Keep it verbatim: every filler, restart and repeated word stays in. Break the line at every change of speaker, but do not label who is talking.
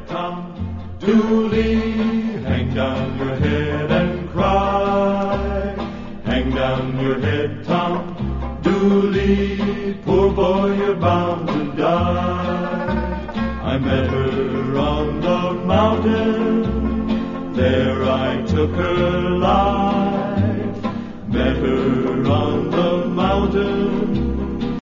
Tom Dooley, hang down your head and cry. Hang down your head, Tom Dooley, poor boy, you're bound to die. I met her on the mountain, there I took her life. Met her on the mountain,